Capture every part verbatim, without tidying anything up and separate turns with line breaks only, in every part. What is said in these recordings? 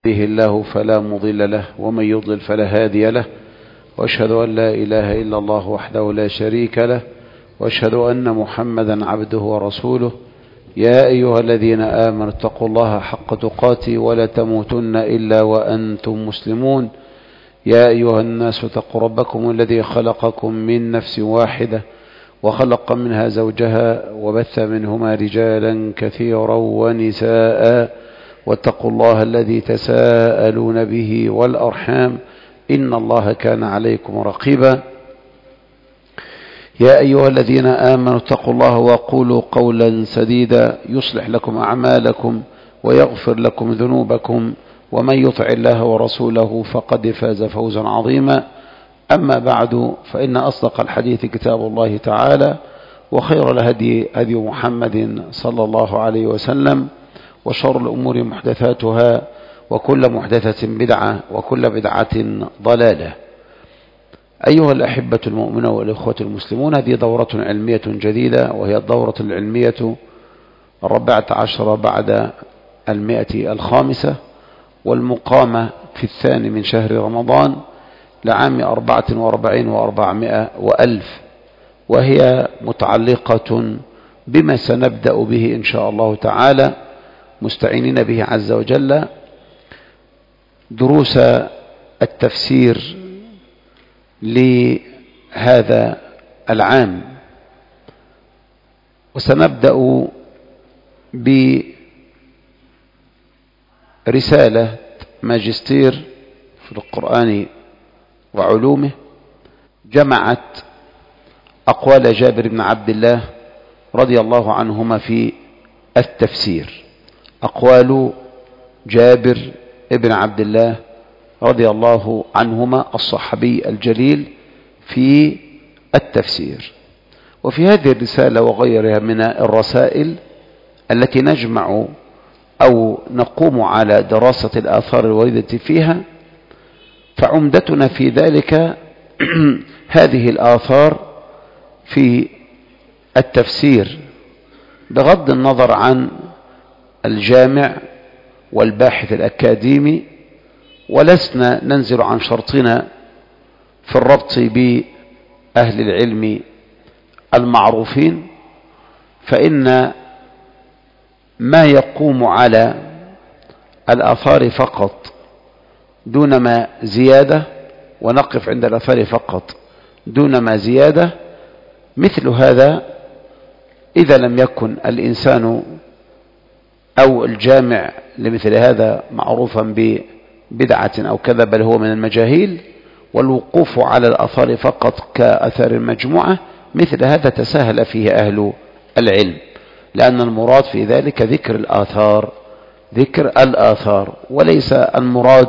يهده الله فلا مضل له ومن يضلل فلا هادي له، وأشهد أن لا إله إلا الله وحده لا شريك له، وأشهد أن محمدا عبده ورسوله. يا أيها الذين آمنوا اتقوا الله حق تقاته ولا تموتن إلا وأنتم مسلمون. يا أيها الناس اتقوا ربكم الذي خلقكم من نفس واحدة وخلق منها زوجها وبث منهما رجالا كثيرا ونساء، واتقوا الله الذي تساءلون به والأرحام إن الله كان عليكم رقيبا. يا أيها الذين آمنوا اتقوا الله وقولوا قولا سديدا يصلح لكم أعمالكم ويغفر لكم ذنوبكم، ومن يطع الله ورسوله فقد فاز فوزا عظيما. أما بعد، فإن أصدق الحديث كتاب الله تعالى، وخير الهدي هدي محمد صلى الله عليه وسلم، وشر الأمور محدثاتها، وكل محدثة بدعة، وكل بدعة ضلالة. أيها الأحبة المؤمنون والإخوة المسلمون، هذه دورة علمية جديدة، وهي الدورة العلمية الرابعة عشر بعد المئة الخامسة، والمقامة في الثاني من شهر رمضان لعام أربعة وأربعين وأربعمائة وألف، وهي متعلقة بما سنبدأ به إن شاء الله تعالى، مستعينين به عز وجل، دروس التفسير لهذا العام. وسنبدأ برسالة ماجستير في القرآن وعلومه، جمعت أقوال جابر بن عبد الله رضي الله عنهما في التفسير. أقوال جابر بن عبد الله رضي الله عنهما الصحابي الجليل في التفسير. وفي هذه الرسالة وغيرها من الرسائل التي نجمع أو نقوم على دراسة الآثار الواردة فيها، فعمدتنا في ذلك هذه الآثار في التفسير، بغض النظر عن الجامع والباحث الأكاديمي، ولسنا ننزل عن شرطنا في الربط بأهل العلم المعروفين، فإن ما يقوم على الآثار فقط دون ما زيادة، ونقف عند الآثار فقط دون ما زيادة، مثل هذا إذا لم يكن الإنسان أو الجامع لمثل هذا معروفا ببدعة أو كذا، بل هو من المجاهيل، والوقوف على الآثار فقط كأثار المجموعة، مثل هذا تساهل فيه أهل العلم، لأن المراد في ذلك ذكر الآثار، ذكر الآثار، وليس المراد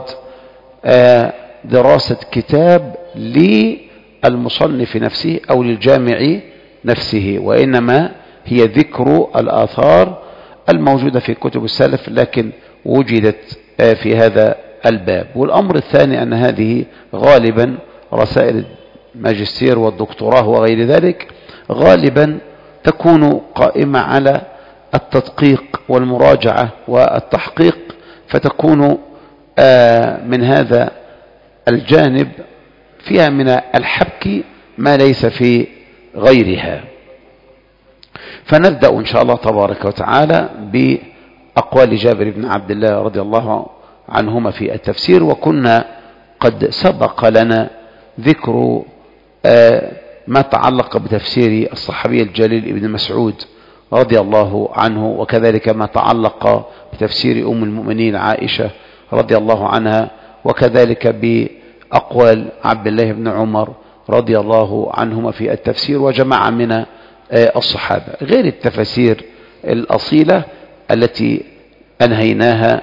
دراسة كتاب للمصنف نفسه أو للجامع نفسه، وإنما هي ذكر الآثار الموجودة في كتب السلف، لكن وجدت في هذا الباب. والأمر الثاني أن هذه غالبا رسائل الماجستير والدكتوراه وغير ذلك غالبا تكون قائمة على التدقيق والمراجعة والتحقيق، فتكون من هذا الجانب فيها من الحبك ما ليس في غيرها. فنبدأ إن شاء الله تبارك وتعالى بأقوال جابر بن عبد الله رضي الله عنهما في التفسير. وكنا قد سبق لنا ذكر ما تعلق بتفسير الصحابي الجليل ابن مسعود رضي الله عنه، وكذلك ما تعلق بتفسير أم المؤمنين عائشة رضي الله عنها، وكذلك بأقوال عبد الله بن عمر رضي الله عنهما في التفسير، وجماعة من الصحابة، غير التفاسير الأصيلة التي أنهيناها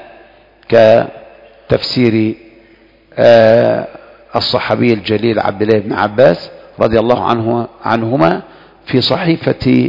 كتفسير الصحابي الجليل عبد الله بن عباس رضي الله عنه عنهما في صحيفة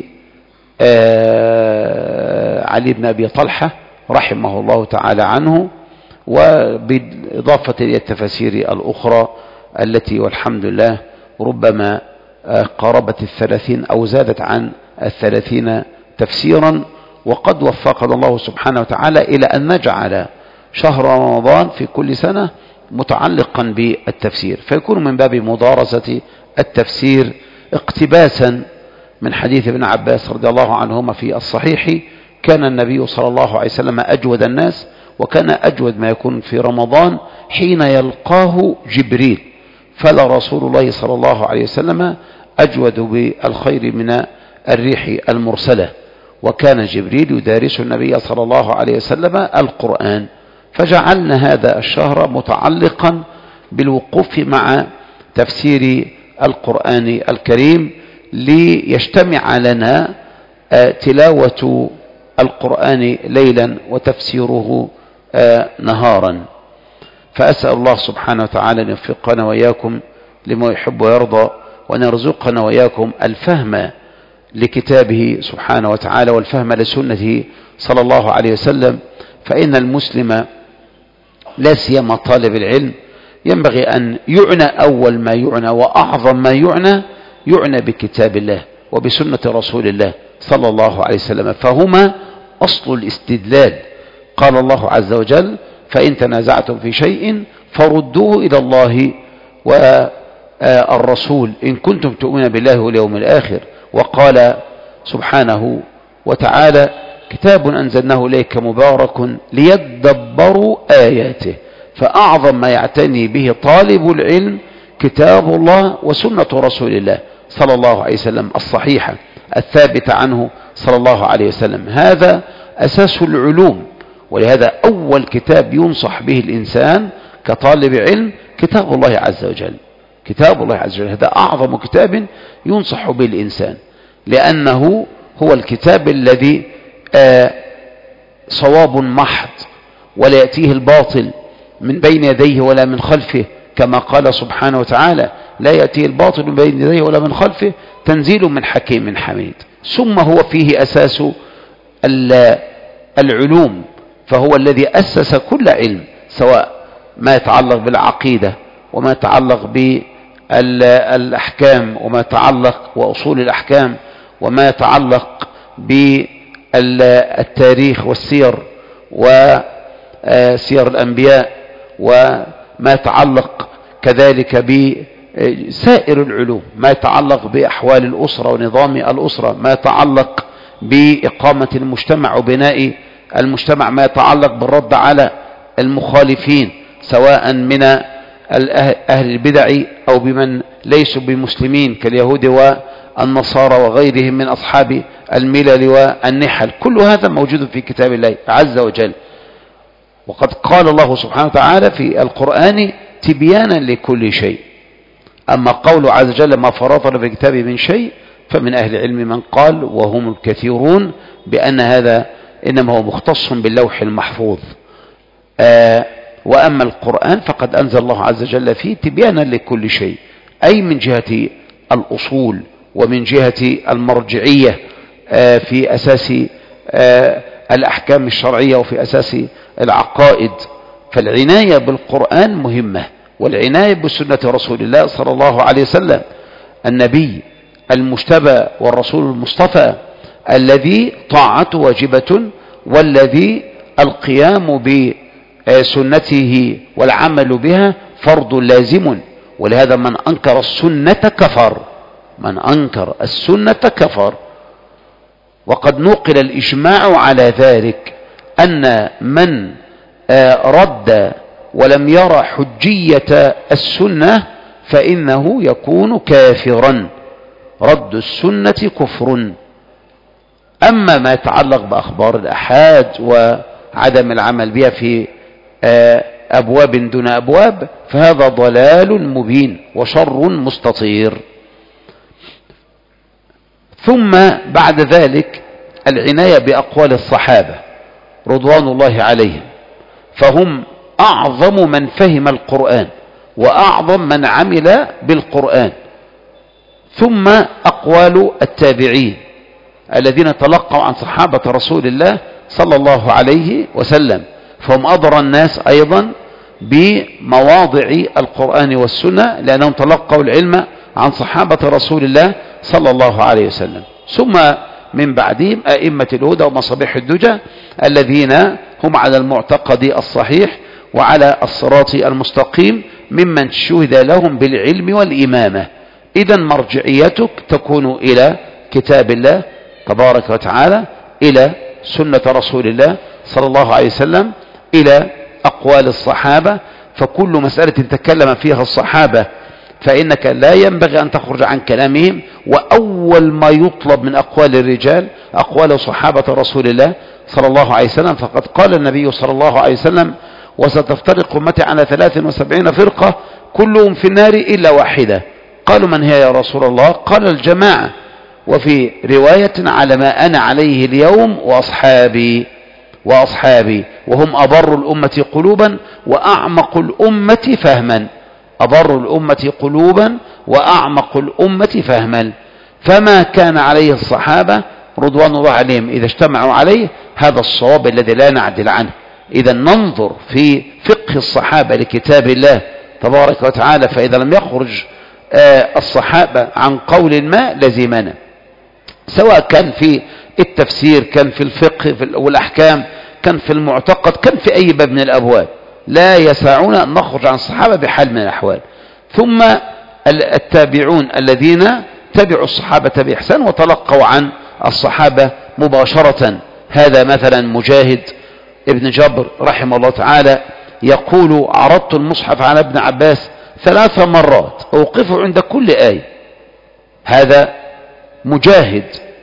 علي بن أبي طلحة رحمه الله تعالى عنه، وبالإضافة إلى التفاسير الأخرى التي والحمد لله ربما قاربت الثلاثين أو زادت عن الثلاثين تفسيرا. وقد وفقنا الله سبحانه وتعالى إلى أن نجعل شهر رمضان في كل سنة متعلقا بالتفسير، فيكون من باب مدارسة التفسير اقتباسا من حديث ابن عباس رضي الله عنهما في الصحيح: كان النبي صلى الله عليه وسلم أجود الناس، وكان أجود ما يكون في رمضان حين يلقاه جبريل، فلا رسول الله صلى الله عليه وسلم أجود بالخير من الريح المرسلة. وكان جبريل يدارس النبي صلى الله عليه وسلم القرآن، فجعلنا هذا الشهر متعلقا بالوقوف مع تفسير القرآن الكريم، ليجتمع لنا تلاوة القرآن ليلا وتفسيره نهارا. فأسأل الله سبحانه وتعالى أن يوفقنا وإياكم لما يحب ويرضى، وأن يرزقنا وإياكم الفهم لكتابه سبحانه وتعالى والفهم لسنته صلى الله عليه وسلم. فإن المسلم لا سيما طالب العلم ينبغي أن يعنى أول ما يعنى وأعظم ما يعنى يعنى بكتاب الله وبسنة رسول الله صلى الله عليه وسلم، فهما أصل الاستدلال. قال الله عز وجل: فإن تنازعتم في شيء فردوه إلى الله والرسول إن كنتم تؤمنون بالله واليوم الآخر. وقال سبحانه وتعالى: كتاب أنزلناه إليك مبارك ليدبروا آياته. فأعظم ما يعتني به طالب العلم كتاب الله وسنة رسول الله صلى الله عليه وسلم الصحيحة الثابتة عنه صلى الله عليه وسلم. هذا أساس العلوم، ولهذا أول كتاب ينصح به الإنسان كطالب علم كتاب الله عز وجل. كتاب الله عز وجل هذا أعظم كتاب ينصح به الإنسان، لأنه هو الكتاب الذي آه صواب محض، ولا يأتيه الباطل من بين يديه ولا من خلفه، كما قال سبحانه وتعالى: لا يأتيه الباطل من بين يديه ولا من خلفه تنزيل من حكيم حميد. ثم هو فيه أساس العلوم، فهو الذي أسس كل علم، سواء ما يتعلق بالعقيدة وما يتعلق بالأحكام وما يتعلق وأصول الأحكام وما يتعلق بالتاريخ والسير وسير الأنبياء، وما يتعلق كذلك بسائر العلوم، ما يتعلق بأحوال الأسرة ونظام الأسرة، ما يتعلق بإقامة المجتمع وبناء المجتمع، ما يتعلق بالرد على المخالفين سواء من أهل البدع أو بمن ليسوا بمسلمين كاليهود والنصارى وغيرهم من أصحاب الملل والنحل. كل هذا موجود في كتاب الله عز وجل. وقد قال الله سبحانه وتعالى في القرآن: تبيانا لكل شيء. أما قول عز وجل: ما فرطنا في الكتاب من شيء، فمن أهل العلم من قال وهم الكثيرون بأن هذا إنما هو مختص باللوح المحفوظ. آه وأما القرآن فقد أنزل الله عز وجل فيه تبيانا لكل شيء، أي من جهة الأصول ومن جهة المرجعية آه في أساس آه الأحكام الشرعية وفي أساس العقائد. فالعناية بالقرآن مهمة، والعناية بسنة رسول الله صلى الله عليه وسلم النبي المجتبى والرسول المصطفى الذي طاعته واجبة، والذي القيام بسنته والعمل بها فرض لازم. ولهذا من أنكر السنة كفر، من أنكر السنة كفر. وقد نقل الإجماع على ذلك أن من رد ولم يرى حجية السنة فإنه يكون كافرا. رد السنة كفر. أما ما يتعلق بأخبار الأحاد وعدم العمل بها في أبواب دون أبواب فهذا ضلال مبين وشر مستطير. ثم بعد ذلك العناية بأقوال الصحابة رضوان الله عليهم، فهم أعظم من فهم القرآن وأعظم من عمل بالقرآن. ثم أقوال التابعين الذين تلقوا عن صحابة رسول الله صلى الله عليه وسلم، فهم أضر الناس أيضا بمواضع القرآن والسنة، لأنهم تلقوا العلم عن صحابة رسول الله صلى الله عليه وسلم. ثم من بعدهم أئمة الهدى ومصابيح الدجى الذين هم على المعتقد الصحيح وعلى الصراط المستقيم ممن شهد لهم بالعلم والإمامة. إذن مرجعيتك تكون إلى كتاب الله تبارك وتعالى، إلى سنة رسول الله صلى الله عليه وسلم، إلى أقوال الصحابة. فكل مسألة تكلم فيها الصحابة فإنك لا ينبغي أن تخرج عن كلامهم، وأول ما يطلب من أقوال الرجال أقوال صحابة رسول الله صلى الله عليه وسلم. فقد قال النبي صلى الله عليه وسلم: وستفترق أمتي على ثلاث وسبعين فرقة كلهم في النار إلا واحدة. قالوا: من هي يا رسول الله؟ قال: الجماعة. وفي رواية: على ما أنا عليه اليوم وأصحابي وأصحابي وهم أبر الأمة قلوبا وأعمق الأمة فهما. أبر الأمة قلوبا وأعمق الأمة فهما. فما كان عليه الصحابة رضوان الله عليهم إذا اجتمعوا عليه هذا الصواب الذي لا نعدل عنه. إذا ننظر في فقه الصحابة لكتاب الله تبارك وتعالى، فإذا لم يخرج الصحابة عن قول ما لزمنا، سواء كان في التفسير، كان في الفقه والأحكام، كان في المعتقد، كان في أي باب من الأبواب، لا يسعنا أن نخرج عن الصحابة بحال من الأحوال. ثم التابعون الذين تبعوا الصحابة بإحسان وتلقوا عن الصحابة مباشرة. هذا مثلا مجاهد ابن جبر رحمه الله تعالى يقول: عرضت المصحف على ابن عباس ثلاث مرات أوقفه عند كل آية. هذا مجاهد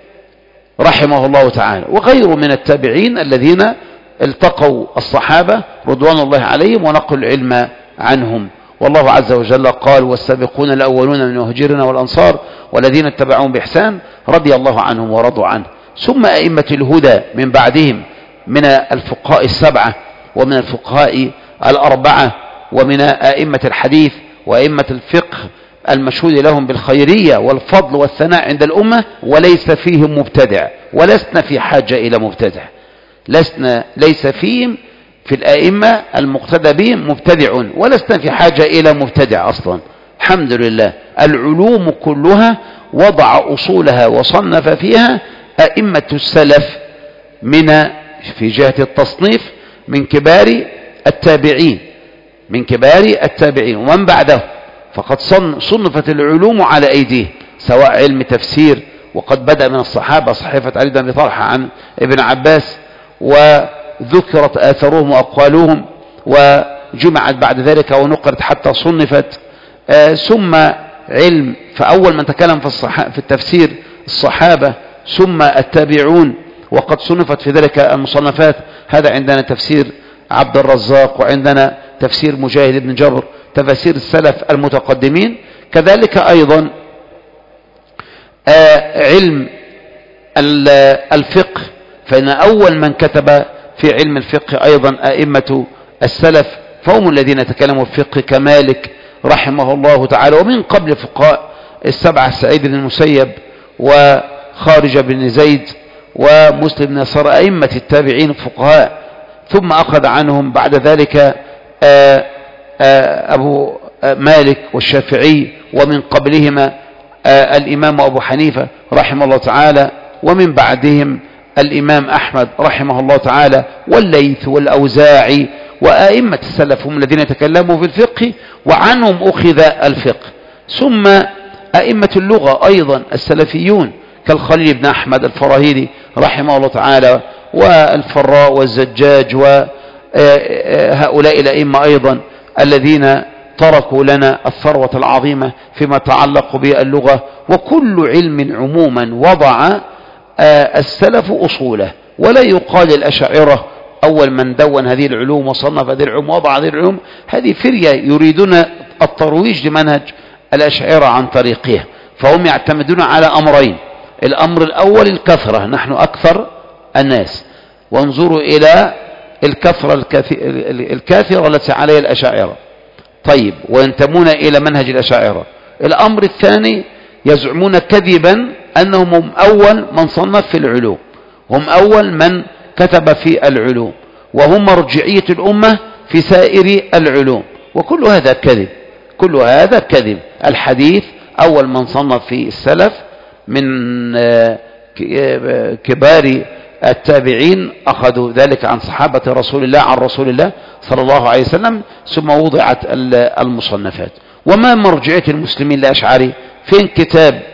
رحمه الله تعالى، وغيره من التابعين الذين التقوا الصحابة رضوان الله عليهم ونقلوا العلم عنهم. والله عز وجل قال: والسابقون الأولون من المهاجرين والأنصار والذين اتبعوهم بإحسان رضي الله عنهم ورضوا عنه. ثم أئمة الهدى من بعدهم من الفقهاء السبعة ومن الفقهاء الأربعة ومن أئمة الحديث وأئمة الفقه المشهود لهم بالخيرية والفضل والثناء عند الأمة، وليس فيهم مبتدع، ولسنا في حاجة إلى مبتدع. لسنا ليس فيهم في الأئمة المقتدى بهم مبتدع، ولسنا في حاجة إلى مبتدع أصلا. الحمد لله. العلوم كلها وضع أصولها وصنف فيها أئمة السلف من في جهة التصنيف من كبار التابعين من كبار التابعين ومن بعده، فقد صنفت العلوم على أيديه، سواء علم تفسير، وقد بدأ من الصحابة صحيفة علي بن أبي طلحة عن ابن عباس، وذكرت آثارهم وأقوالهم وجمعت بعد ذلك ونقرت حتى صنفت. آه ثم علم، فأول من تكلم في, في التفسير الصحابة ثم التابعون، وقد صنفت في ذلك المصنفات. هذا عندنا تفسير عبد الرزاق، وعندنا تفسير مجاهد بن جبر، تفاسير السلف المتقدمين. كذلك أيضا آه علم الفقه، فإن أول من كتب في علم الفقه أيضا أئمة السلف، فهم الذين تكلموا في الفقه كمالك رحمه الله تعالى، ومن قبل فقهاء السبعة سعيد بن المسيب وخارج بن زيد ومسلم بن يسار، أئمة التابعين الفقهاء. ثم أخذ عنهم بعد ذلك آآ آآ أبو مالك والشافعي، ومن قبلهما الإمام أبو حنيفة رحمه الله تعالى، ومن بعدهم الإمام أحمد رحمه الله تعالى، والليث والأوزاعي، وأئمة السلف هم الذين تكلموا في الفقه وعنهم أخذ الفقه. ثم أئمة اللغة أيضا السلفيون كالخليل بن أحمد الفراهيدي رحمه الله تعالى، والفراء والزجاج، وهؤلاء الأئمة أيضا الذين تركوا لنا الثروة العظيمة فيما تعلق باللغة. وكل علم عموما وضع السلف أصوله، ولا يقال الأشاعرة أول من دون هذه العلوم وصنف هذه العلوم وضع هذه العلوم. هذه فرية يريدون الترويج لمنهج الأشاعرة عن طريقها، فهم يعتمدون على أمرين: الأمر الأول الكثرة، نحن أكثر الناس، وانظروا إلى الكثرة الكاثرة التي عليها الأشاعرة، طيب، وينتمون إلى منهج الأشاعرة. الأمر الثاني يزعمون كذبا أنهم هم أول من صنف في العلوم، هم أول من كتب في العلوم، وهم مرجعية الأمة في سائر العلوم، وكل هذا كذب، كل هذا كذب. الحديث أول من صنف في السلف من كبار التابعين أخذوا ذلك عن صحابة رسول الله عن رسول الله صلى الله عليه وسلم، ثم وضعت المصنفات. وما مرجعية المسلمين لأشعري؟ فين كتاب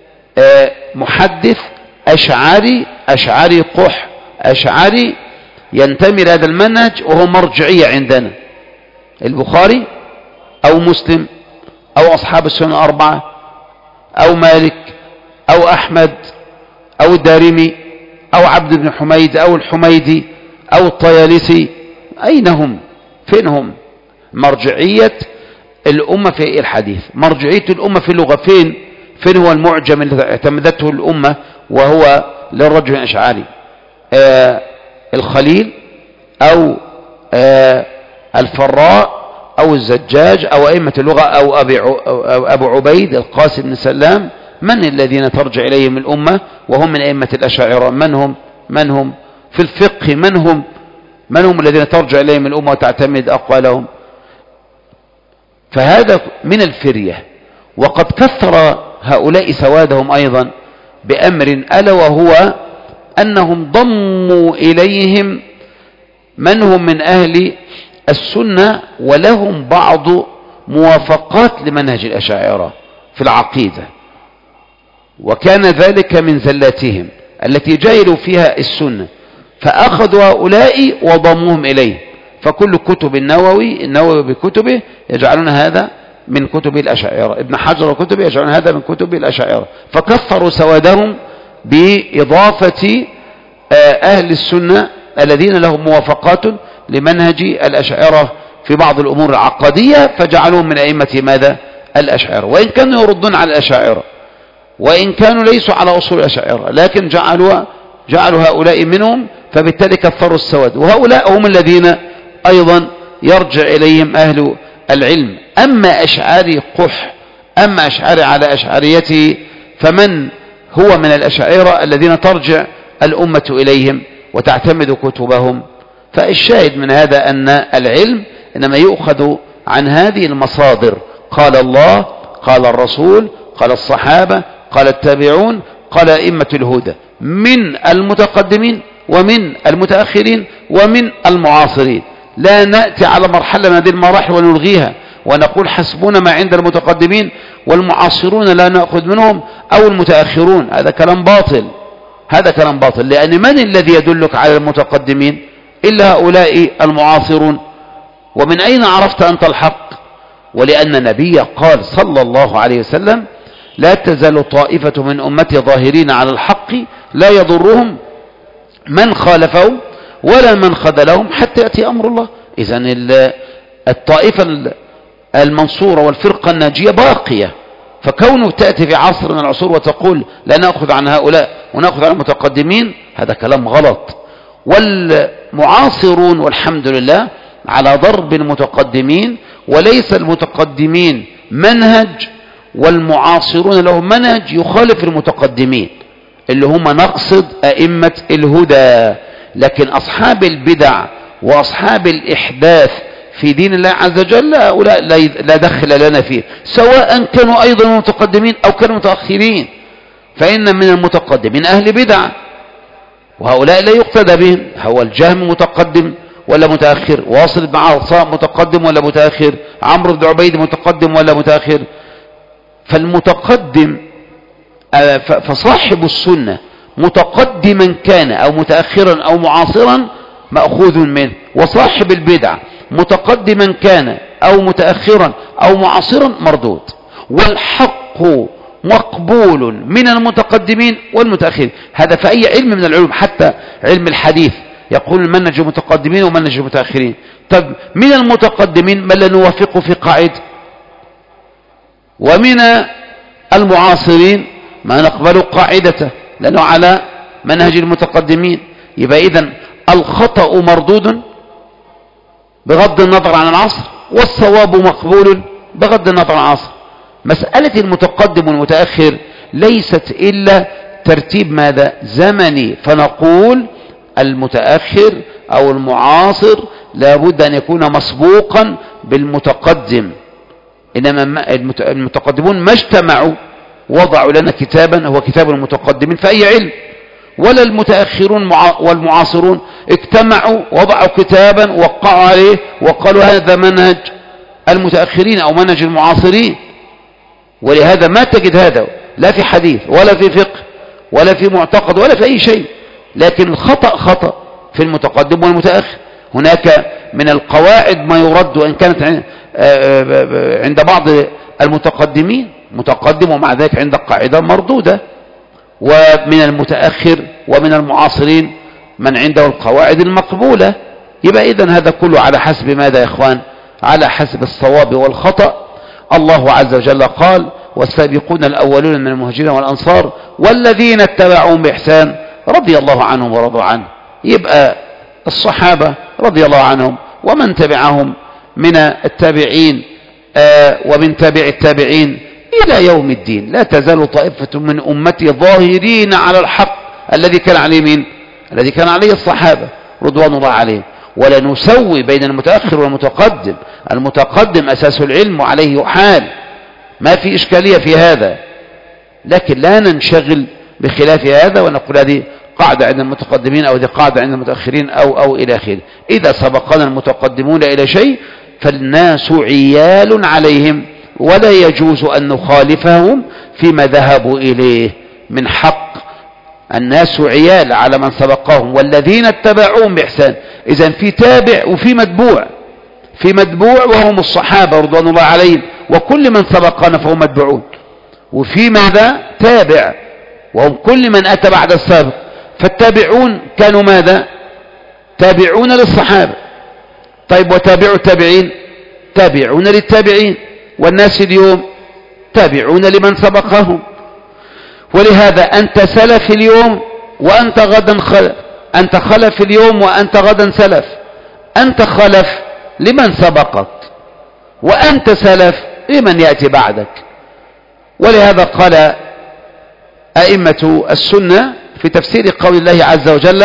محدث أشعري أشعري قح أشعري ينتمي لهذا المنهج وهو مرجعية عندنا؟ البخاري أو مسلم أو أصحاب السنة الأربعة أو مالك أو أحمد أو الدارمي أو عبد بن حميد أو الحميدي أو الطيالسي؟ أين هم؟ فين هم؟ مرجعية الأمة في الحديث، مرجعية الأمة في اللغة فين؟ فين هو المعجم الذي اعتمدته الأمة وهو للرجل الأشعري؟ آه الخليل أو آه الفراء أو الزجاج أو أئمة اللغة أو, أبي أو أبو عبيد القاسم بن سلام؟ من الذين ترجع إليهم الأمة وهم من أئمة الأشاعرة؟ من هم؟ من هم في الفقه؟ من هم من هم الذين ترجع إليهم الأمة وتعتمد أقوالهم؟ فهذا من الفرية. وقد كثر هؤلاء سوادهم أيضا بأمر ألا وهو أنهم ضموا إليهم من هم من أهل السنة ولهم بعض موافقات لمنهج الأشاعرة في العقيدة، وكان ذلك من زلاتهم التي جاهلوا فيها السنة، فأخذوا هؤلاء وضموهم إليه. فكل كتب النووي النووي بكتبه يجعلون هذا من كتب الأشاعرة، ابن حجر وكتبه يجعلون هذا من كتب الأشاعرة، فكثروا سوادهم بإضافة أهل السنة الذين لهم موافقات لمنهج الأشاعرة في بعض الأمور العقدية، فجعلوهم من أئمة ماذا؟ الأشاعرة، وإن كانوا يردون على الأشاعرة وإن كانوا ليسوا على أصول الأشاعرة، لكن جعلوا جعلوا هؤلاء منهم، فبالتالي كثروا السواد. وهؤلاء هم الذين أيضا يرجع إليهم أهل العلم. أما أشعري قح أما أشعري على أشعريته فمن هو من الأشاعرة الذين ترجع الأمة إليهم وتعتمد كتبهم؟ فالشاهد من هذا أن العلم إنما يؤخذ عن هذه المصادر، قال الله، قال الرسول، قال الصحابة، قال التابعون، قال أئمة الهدى من المتقدمين ومن المتأخرين ومن المعاصرين. لا نأتي على مرحلة من هذه المراحل ونلغيها ونقول حسبنا ما عند المتقدمين والمعاصرون لا نأخذ منهم أو المتأخرون. هذا كلام باطل، هذا كلام باطل، لأن من الذي يدلك على المتقدمين إلا هؤلاء المعاصرون؟ ومن أين عرفت أنت الحق؟ ولأن النبي قال صلى الله عليه وسلم لا تزال طائفة من أمتي ظاهرين على الحق لا يضرهم من خالفهم ولا من خذلهم حتى يأتي أمر الله. إذن الطائفة المنصورة والفرقة الناجية باقية، فكونه تأتي في عصر من العصور وتقول لا نأخذ عن هؤلاء ونأخذ عن المتقدمين، هذا كلام غلط. والمعاصرون والحمد لله على ضرب المتقدمين، وليس المتقدمين منهج والمعاصرون لهم منهج يخالف المتقدمين اللي هم نقصد أئمة الهدى. لكن أصحاب البدع وأصحاب الإحداث في دين الله عز وجل هؤلاء لا دخل لنا فيه، سواء كانوا أيضا متقدمين أو كانوا متأخرين، فإن من المتقدمين أهل بدع وهؤلاء لا يقتدى بهم. هو الجهم متقدم ولا متأخر؟ واصل بن عطاء متقدم ولا متأخر؟ عمرو بن عبيد متقدم ولا متأخر؟ فالمتقدم فصاحب السنة متقدما كان أو متأخرا أو معاصرا مأخوذ منه، وصاحب البدع متقدما كان أو متأخرا أو معاصرا مردود. والحق مقبول من المتقدمين والمتأخرين. هذا في أي علم من العلوم، حتى علم الحديث يقول منهج المتقدمين ومنهج المتأخرين. طب من المتقدمين من لا نوافقه في قاعدة، ومن المعاصرين ما نقبل قاعدته لأنه على منهج المتقدمين. يبقى إذن الخطأ مردود بغض النظر عن العصر، والصواب مقبول بغض النظر عن العصر. مسألة المتقدم والمتأخر ليست إلا ترتيب ماذا؟ زمني. فنقول المتأخر أو المعاصر لابد أن يكون مسبوقا بالمتقدم. إنما المتقدمون ما اجتمعوا وضعوا لنا كتابا هو كتاب المتقدمين في أي علم، ولا المتأخرون والمعاصرون اجتمعوا وضعوا كتابا وقعوا عليه وقالوا هذا منهج المتأخرين أو منهج المعاصرين. ولهذا ما تجد هذا لا في حديث ولا في فقه ولا في معتقد ولا في أي شيء، لكن الخطأ خطأ في المتقدم والمتأخر. هناك من القواعد ما يرد وإن كانت عند بعض المتقدمين متقدم ومع ذلك عند قاعدة مردودة، ومن المتأخر ومن المعاصرين من عنده القواعد المقبولة. يبقى إذن هذا كله على حسب ماذا يا إخوان؟ على حسب الصواب والخطأ. الله عز وجل قال والسابقون الأولون من المهاجرين والأنصار والذين اتبعوهم بإحسان رضي الله عنهم ورضوا عنه. يبقى الصحابة رضي الله عنهم ومن تبعهم من التابعين آه ومن تابع التابعين إلى يوم الدين لا تزال طائفة من أمتي ظاهرين على الحق الذي كان عليه مين؟ الذي كان عليه الصحابة رضوان الله عليهم. ولا نسوي بين المتأخر والمتقدم، المتقدم أساس العلم وعليه يحال، ما في إشكالية في هذا، لكن لا ننشغل بخلاف هذا ونقول هذه قاعدة عند المتقدمين أو هذه قاعدة عند المتأخرين أو أو إلى آخره. إذا سبقنا المتقدمون إلى شيء فالناس عيال عليهم ولا يجوز أن نخالفهم فيما ذهبوا إليه من حق. الناس عيال على من سبقهم والذين اتبعوهم بإحسان. إذن في تابع وفي متبوع، في متبوع وهم الصحابة رضوان الله عليهم وكل من سبقنا فهم متبعون، وفي ماذا؟ تابع وهم كل من أتى بعد السابق. فالتابعون كانوا ماذا؟ تابعون للصحابة. طيب وتابعوا التابعين؟ تابعون للتابعين. والناس اليوم تابعون لمن سبقهم. ولهذا أنت سلف اليوم وأنت غدا خلف، أنت خلف اليوم وأنت غدا سلف. أنت خلف لمن سبقك وأنت سلف لمن يأتي بعدك. ولهذا قال أئمة السنة في تفسير قول الله عز وجل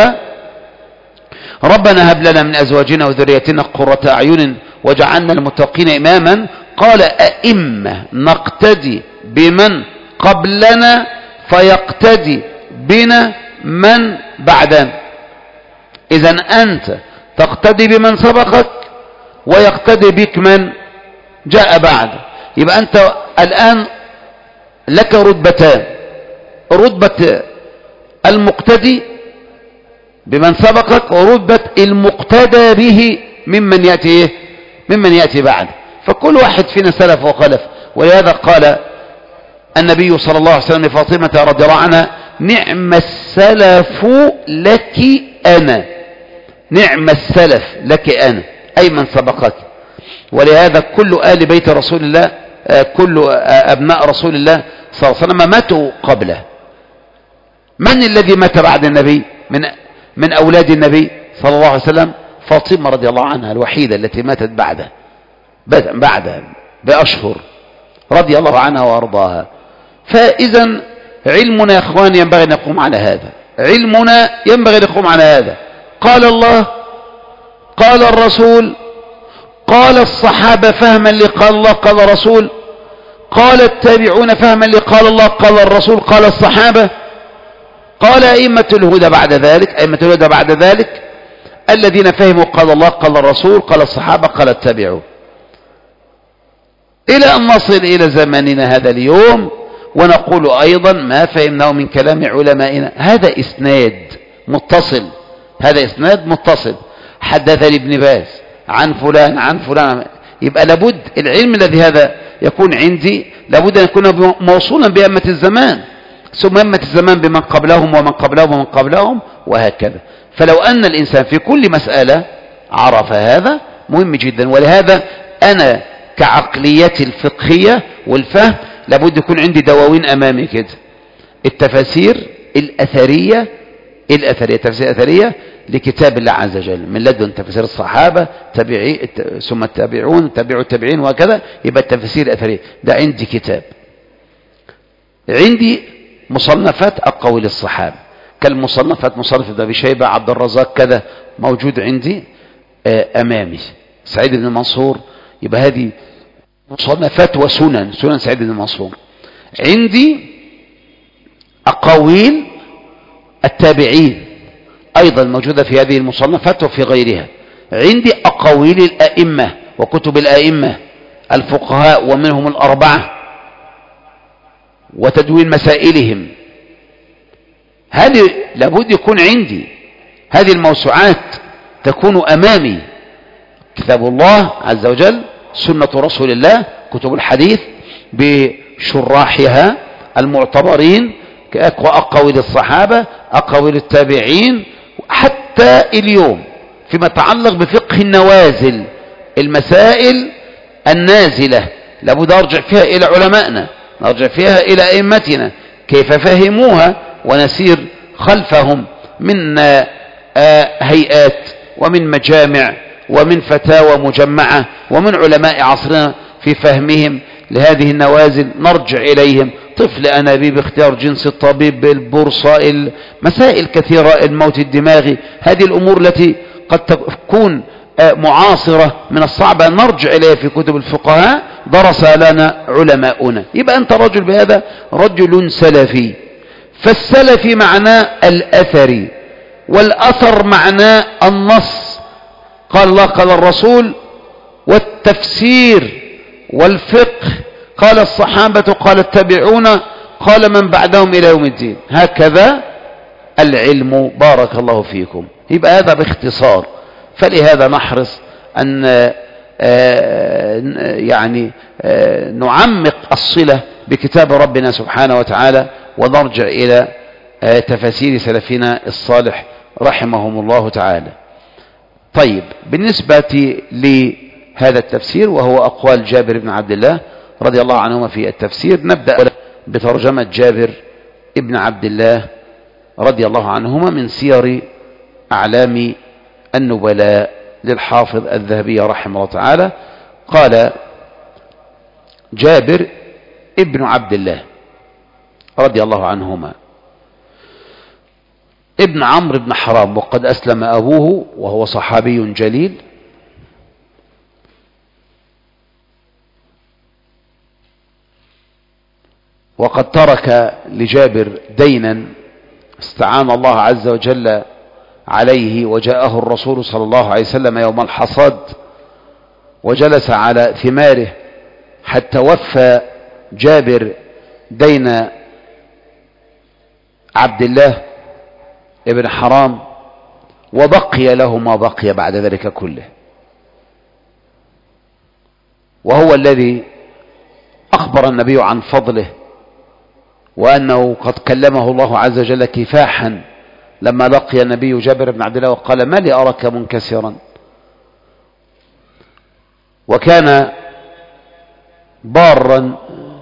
ربنا هب لنا من أزواجنا وذريتنا قرة أعين وجعلنا المتقين إماما. قال أئمة نقتدي بمن قبلنا فيقتدي بنا من بعدنا. إذن أنت تقتدي بمن سبقك ويقتدي بك من جاء بعد. يبقى أنت الآن لك رتبتان، رتبة المقتدي بمن سبقك ورتبة المقتدى به ممن يأتي ممن يأتي بعد. فكل واحد فينا سلف وخلف. ولهذا قال النبي صلى الله عليه وسلم لفاطمة رضي الله عنها نعم السلف لك أنا، نعم السلف لك أنا أي من سبقك. ولهذا كل آل بيت رسول الله كل أبناء رسول الله صلى الله عليه وسلم ماتوا قبله. من الذي مات بعد النبي من من أولاد النبي صلى الله عليه وسلم؟ فاطمة رضي الله عنها الوحيدة التي ماتت بعده بعد بأشهر رضي الله عنها وأرضاها. فإذا علمنا يا إخوان ينبغي أن نقوم على هذا، علمنا ينبغي أن نقوم على هذا. قال الله قال الرسول قال الصحابة فهما لقال الله قال الرسول، قال التابعون فهما لقال الله قال الرسول قال الصحابة، قال أئمة الهدى بعد ذلك، أئمة الهدى بعد ذلك الذين فهموا قال الله قال الرسول قال الصحابة قال التابعون، إلى أن نصل إلى زماننا هذا اليوم ونقول أيضا ما فهمناه من كلام علمائنا. هذا إسناد متصل، هذا إسناد متصل. حدثني ابن باز عن فلان عن فلان. يبقى لابد العلم الذي هذا يكون عندي لابد أن يكون موصولا بأئمة الزمان، ثم أئمة الزمان بمن قبلهم ومن قبلهم ومن قبلهم وهكذا. فلو أن الإنسان في كل مسألة عرف هذا مهم جدا. ولهذا أنا كعقليتي الفقهية والفهم لابد يكون عندي دواوين أمامي كده، التفاسير الأثرية الأثرية تفسير أثرية لكتاب الله عز وجل من لدن تفسير الصحابة تبعي ثم التابعون تبعوا التابعين وهكذا. يبقى التفسير الأثرية ده عندي كتاب. عندي مصنفات أقوال الصحابة كالمصنفات مصنف ابن أبي شيبة عبد الرزاق كذا موجود عندي أمامي. سعيد بن منصور، يبقى هذه مصنفات وسنن سنن سعيد بن منصور. عندي أقاويل التابعين أيضا موجودة في هذه المصنفات وفي غيرها. عندي أقاويل الأئمة وكتب الأئمة الفقهاء ومنهم الأربعة وتدوين مسائلهم. هذه لابد يكون عندي هذه الموسوعات تكون أمامي، كتاب الله عز وجل، سنة رسول الله، كتب الحديث بشراحها المعتبرين، وأقاويل الصحابة، أقاويل التابعين، حتى اليوم فيما يتعلق بفقه النوازل، المسائل النازلة لابد أرجع فيها إلى علمائنا، نرجع فيها إلى أئمتنا كيف فهموها ونسير خلفهم من هيئات ومن مجامع ومن فتاوى مجمعة ومن علماء عصرنا في فهمهم لهذه النوازل، نرجع إليهم. طفل أنابيب، اختيار جنس الطبيب، البورصة، مسائل كثيرة، الموت الدماغي، هذه الأمور التي قد تكون معاصرة من الصعب أن نرجع إليها في كتب الفقهاء درس لنا علماؤنا. يبقى أنت رجل بهذا رجل سلفي. فالسلفي معناه الأثري، والأثر معناه النص، قال الله قال الرسول، والتفسير والفقه قال الصحابة قال التابعون قال من بعدهم إلى يوم الدين. هكذا العلم. بارك الله فيكم. يبقى هذا باختصار. فلهذا نحرص أن يعني نعمق الصلة بكتاب ربنا سبحانه وتعالى، ونرجع إلى تفاسير سلفنا الصالح رحمهم الله تعالى. طيب، بالنسبة لهذا التفسير وهو أقوال جابر بن عبد الله رضي الله عنهما في التفسير، نبدأ بترجمة جابر بن عبد الله رضي الله عنهما من سير أعلام النبلاء للحافظ الذهبي رحمه الله تعالى. قال جابر ابن عبد الله رضي الله عنهما ابن عمرو بن حرام، وقد أسلم أبوه وهو صحابي جليل، وقد ترك لجابر دينا استعان الله عز وجل عليه، وجاءه الرسول صلى الله عليه وسلم يوم الحصاد وجلس على ثماره حتى وفى جابر دين عبد الله ابن حرام، وبقي له ما بقي بعد ذلك كله. وهو الذي أخبر النبي عن فضله، وأنه قد كلمه الله عز وجل كفاحا لما لقي النبي جابر بن عبد الله وقال ما لي أراك منكسرا. وكان بارا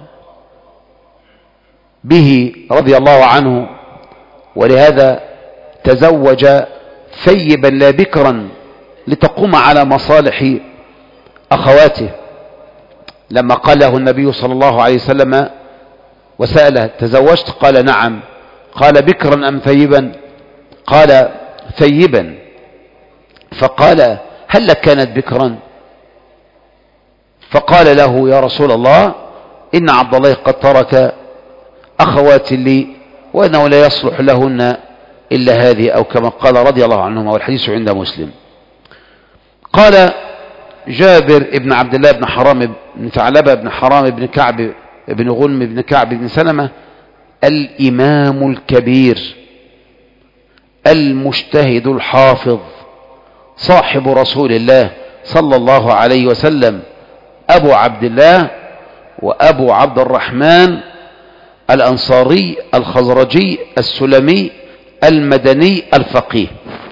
به رضي الله عنه، ولهذا تزوج ثيبا لا بكرا لتقوم على مصالح أخواته. لما قال له النبي صلى الله عليه وسلم وسأله تزوجت؟ قال نعم. قال بكرا أم ثيبا؟ قال ثيبا. فقال هل كانت بكرا؟ فقال له يا رسول الله إن عبد الله قد ترك أخوات لي وأنه لا يصلح لهن إلا هذه، أو كما قال رضي الله عنهما، والحديث عند مسلم. قال جابر ابن عبد الله بن حرام بن ثعلبة بن حرام بن كعب بن غنم بن كعب بن سلمة الإمام الكبير المجتهد الحافظ صاحب رسول الله صلى الله عليه وسلم، أبو عبد الله وأبو عبد الرحمن الأنصاري الخزرجي السلمي المدني الفقيه،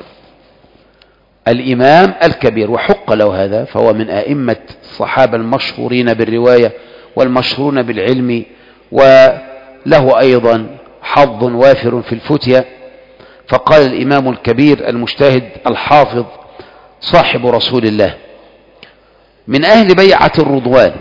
الإمام الكبير، وحق له هذا، فهو من أئمة الصحابة المشهورين بالرواية والمشهورون بالعلم، وله أيضا حظ وافر في الفتية. فقال الإمام الكبير المجتهد الحافظ صاحب رسول الله من أهل بيعة الرضوان،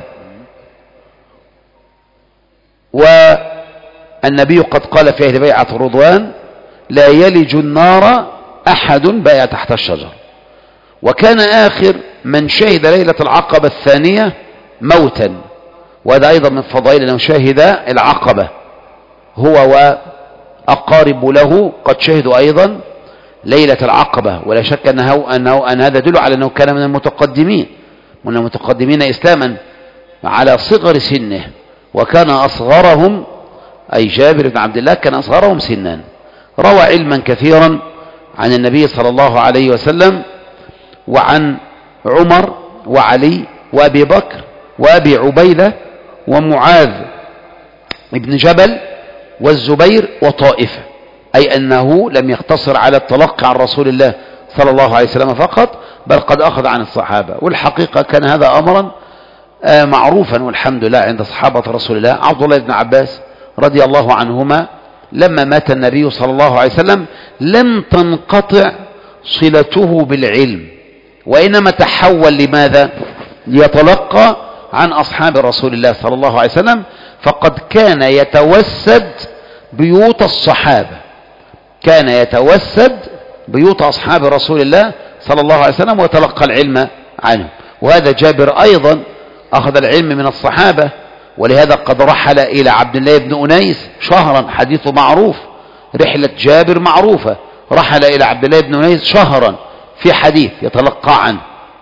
والنبي قد قال في أهل بيعة الرضوان لا يلج النار أحد بايع تحت الشجر. وكان آخر من شهد ليلة العقبة الثانية موتا، وهذا أيضا من فضائل أنه شهد العقبة هو أقارب له قد شهدوا أيضا ليلة العقبة، ولا شك أنه أنه أن هذا يدل على أنه كان من المتقدمين من المتقدمين إسلاما على صغر سنه، وكان أصغرهم أي جابر بن عبد الله كان أصغرهم سنا. روى علما كثيرا عن النبي صلى الله عليه وسلم وعن عمر وعلي وأبي بكر وأبي عبيدة ومعاذ بن جبل والزبير وطائفة، أي أنه لم يقتصر على التلقي عن رسول الله صلى الله عليه وسلم فقط، بل قد أخذ عن الصحابة. والحقيقة كان هذا أمرا معروفا والحمد لله عند صحابة رسول الله. عبد الله بن عباس رضي الله عنهما لما مات النبي صلى الله عليه وسلم لم تنقطع صلته بالعلم، وإنما تحول لماذا؟ ليتلقى عن أصحاب رسول الله صلى الله عليه وسلم، فقد كان يتوسد بيوت الصحابة، كان يتوسد بيوت أصحاب رسول الله صلى الله عليه وسلم وتلقى العلم عنه. وهذا جابر أيضا أخذ العلم من الصحابة، ولهذا قد رحل إلى عبد الله بن أنيس شهرا، حديثه معروف، رحلة جابر معروفة، رحل إلى عبد الله بن أنيس شهرا في حديث يتلقى عنه.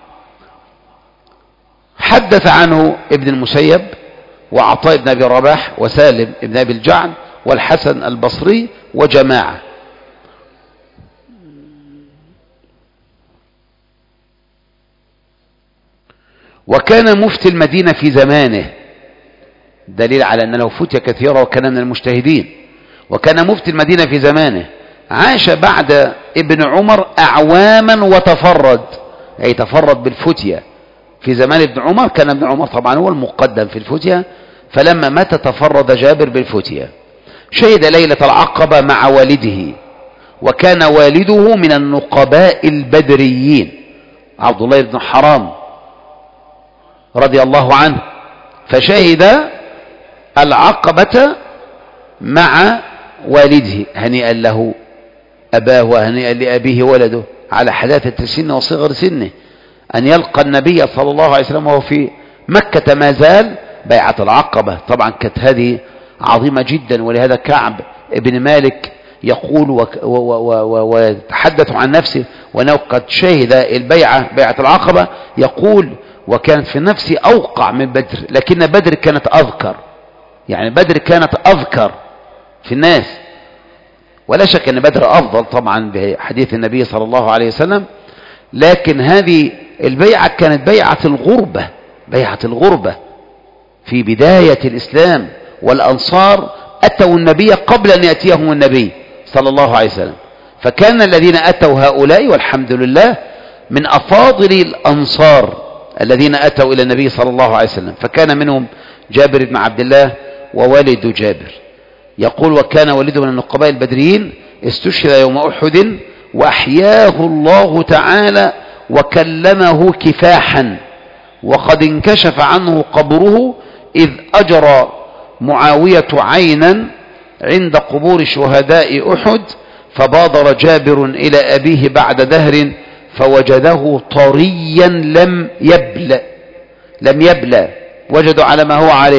حدث عنه ابن المسيب وعطاء بن أبي رباح وسالم بن أبي الجعد والحسن البصري وجماعة. وكان مفتي المدينة في زمانه، دليل على أن له فتية كثيرة وكان من المجتهدين. وكان مفتي المدينة في زمانه، عاش بعد ابن عمر أعواما وتفرد، أي تفرد بالفتية في زمان ابن عمر. كان ابن عمر طبعا هو المقدم في الفتية، فلما مات تفرد جابر بالفتية. شهد ليلة العقبة مع والده، وكان والده من النقباء البدريين عبد الله بن حرام رضي الله عنه، فشهد العقبة مع والده هنيئا له أباه وهنيئا لأبيه ولده على حداثة سنه وصغر سنه، أن يلقى النبي صلى الله عليه وسلم وهو في مكة ما زال. بيعة العقبة طبعا كانت هذه عظيمة جدا، ولهذا كعب ابن مالك يقول ويتحدث عن نفسه وأنه قد شهد البيعة بيعة العقبة، يقول وكانت في نفسي أوقع من بدر، لكن بدر كانت أذكر، يعني بدر كانت أذكر في الناس، ولا شك أن بدر أفضل طبعا بحديث النبي صلى الله عليه وسلم. لكن هذه البيعة كانت بيعة الغربة، بيعة الغربة في بداية الإسلام، والأنصار أتوا النبي قبل أن يأتيهم النبي صلى الله عليه وسلم، فكان الذين أتوا هؤلاء والحمد لله من أفاضل الأنصار الذين أتوا إلى النبي صلى الله عليه وسلم، فكان منهم جابر بن عبد الله ووالد جابر. يقول وكان والده من النقباء البدريين، استشهد يوم أحد وأحياه الله تعالى وكلمه كفاحا، وقد انكشف عنه قبره إذ أجرى معاوية عينا عند قبور شهداء أحد، فبادر جابر إلى أبيه بعد دهر فوجده طريا لم يبلى لم يبلى وجدوا على ما هو عليه.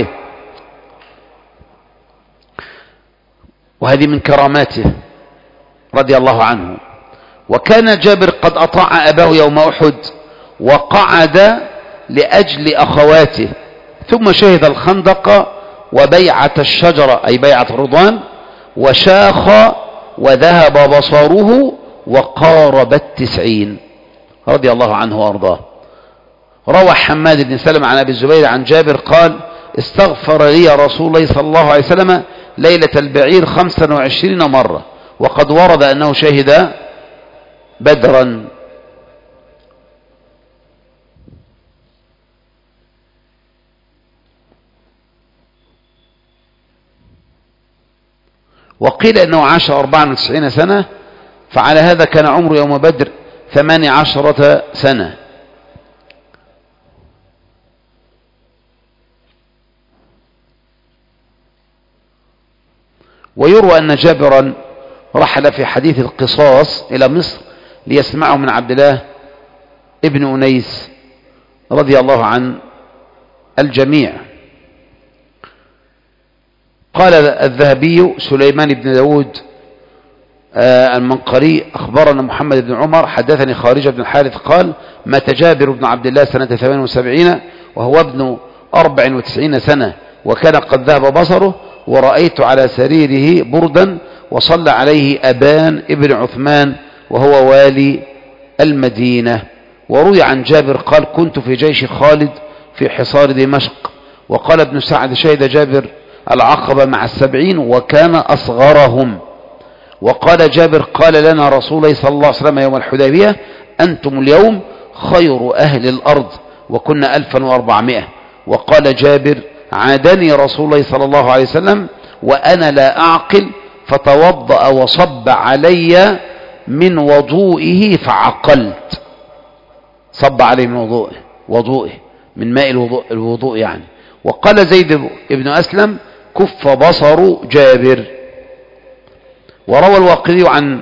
وهذه من كراماته رضي الله عنه. وكان جابر قد أطاع أباه يوم أحد وقعد لأجل أخواته، ثم شهد الخندق وبيعة الشجرة أي بيعة الرضوان، وشاخ وذهب بصره وقارب التسعين رضي الله عنه وأرضاه. روى حماد بن سلمة عن أبي الزبير عن جابر قال استغفر لي رسول الله صلى الله عليه وسلم ليلة البعير خمسا وعشرين مرة، وقد ورد أنه شهد بدرا. وقيل أنه عاش أربعا وتسعين سنة، فعلى هذا كان عمره يوم بدر ثماني عشرة سنة. ويروى أن جابرا رحل في حديث القصاص إلى مصر ليسمعه من عبد الله ابن أنيس رضي الله عن الجميع. قال الذهبي سليمان بن داود المنقري أخبرنا محمد بن عمر حدثني خارجة بن الحارث قال مات جابر بن عبد الله سنة ثمان وسبعين وهو ابن أربع وتسعين سنة وكان قد ذهب بصره ورأيت على سريره بردا وصلى عليه أبان ابن عثمان وهو والي المدينة. وروي عن جابر قال كنت في جيش خالد في حصار دمشق. وقال ابن سعد شهد جابر العقبة مع السبعين وكان أصغرهم. وقال جابر قال لنا رسول الله صلى الله عليه وسلم يوم الحديبية أنتم اليوم خير أهل الأرض وكنا ألفا وأربعمائة. وقال جابر عادني رسول الله صلى الله عليه وسلم وأنا لا أعقل فتوضأ وصب علي من وضوئه فعقلت. صب علي من وضوئه وضوئه من ماء الوضوء, الوضوء يعني. وقال زيد بن أسلم كف بصر جابر. وروى الواقدي عن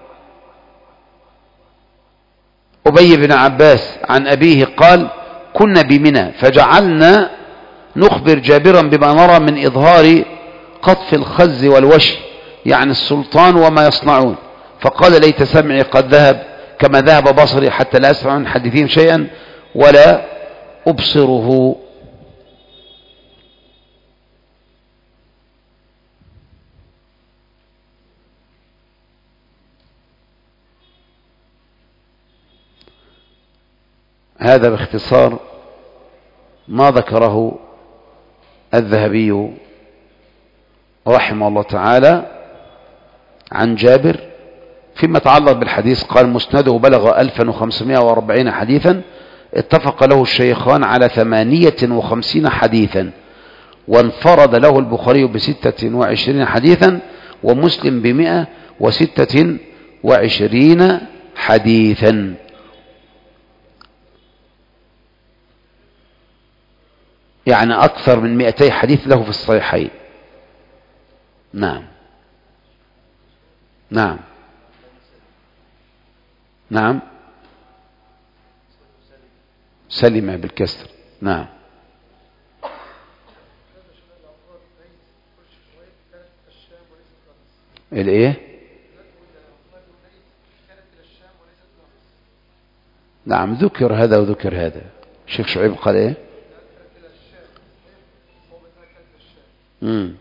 أبي بن عباس عن أبيه قال كنا بمنى فجعلنا نخبر جابرا بما نرى من إظهار قطف الخز والوشي يعني السلطان وما يصنعون. فقال ليت سمعي قد ذهب كما ذهب بصري حتى لا أسمع من حديثهم شيئا ولا أبصره. هذا باختصار ما ذكره الذهبي رحمه الله تعالى عن جابر فيما يتعلق بالحديث. قال مسنده بلغ ألفا وخمسمائة وأربعين حديثا اتفق له الشيخان على ثمانية وخمسين حديثا وانفرد له البخاري بستة وعشرين حديثا ومسلم بمئة وستة وعشرين حديثا. يعني أكثر من مئتي حديث له في الصحيحين. نعم نعم نعم سلم بالكسر. نعم الايه نعم ذكر هذا وذكر هذا. الشيخ شعيب قال ايه امم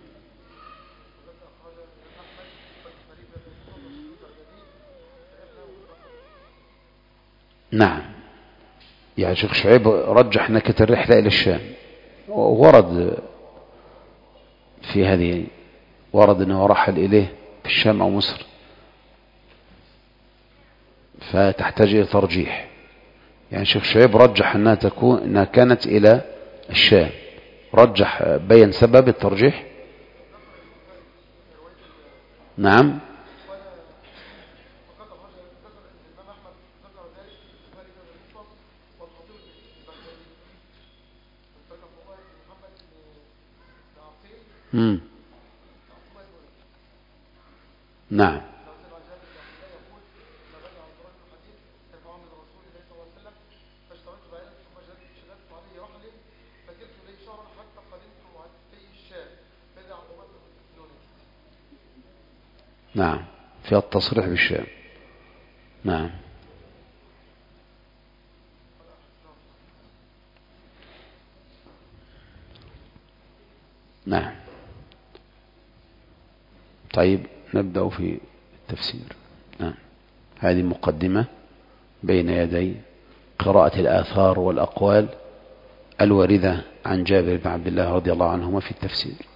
نعم. يعني شيخ شعيب رجح انها كانت الرحله الى الشام ورد في هذه ورد انه رحل اليه في الشام او مصر فتحتاج الى ترجيح. يعني شيخ شعيب رجح انها تكون انها كانت الى الشام رجح بين سبب الترجيح. نعم مم. نعم نعم في التصريح بالشام. نعم نعم. طيب نبدأ في التفسير. نعم. هذه مقدمة بين يدي قراءة الآثار والأقوال الواردة عن جابر بن عبد الله رضي الله عنهما في التفسير.